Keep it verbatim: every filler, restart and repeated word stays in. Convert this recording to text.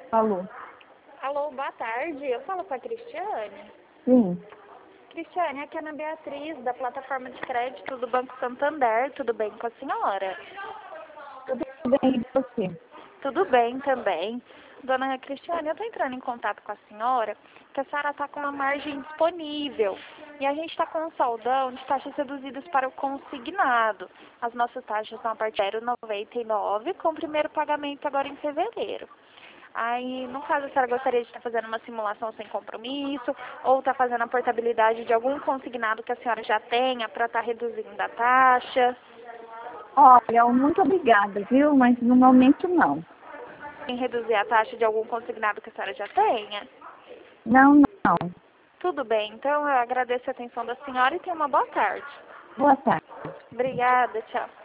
Alô? Alô, boa tarde. Eu falo com a Cristiane. Sim. Cristiane, aqui é a Ana Beatriz, da plataforma de crédito do Banco Santander. Tudo bem com a senhora? Tudo bem, e você? Tudo bem também. Dona Cristiane, eu estou entrando em contato com a senhora, que a senhora está com uma margem disponível. E a gente está com um saldão de taxas reduzidas para o consignado. As nossas taxas estão a partir de zero vírgula noventa e nove, com o primeiro pagamento agora em fevereiro. Aí, no caso, a senhora gostaria de estar fazendo uma simulação sem compromisso, ou está fazendo a portabilidade de algum consignado que a senhora já tenha para estar reduzindo a taxa? Olha, muito obrigada, viu? Mas no momento não. Em reduzir a taxa de algum consignado que a senhora já tenha? Não, não. Tudo bem, então eu agradeço a atenção da senhora e tenha uma boa tarde. Boa tarde. Obrigada, tchau.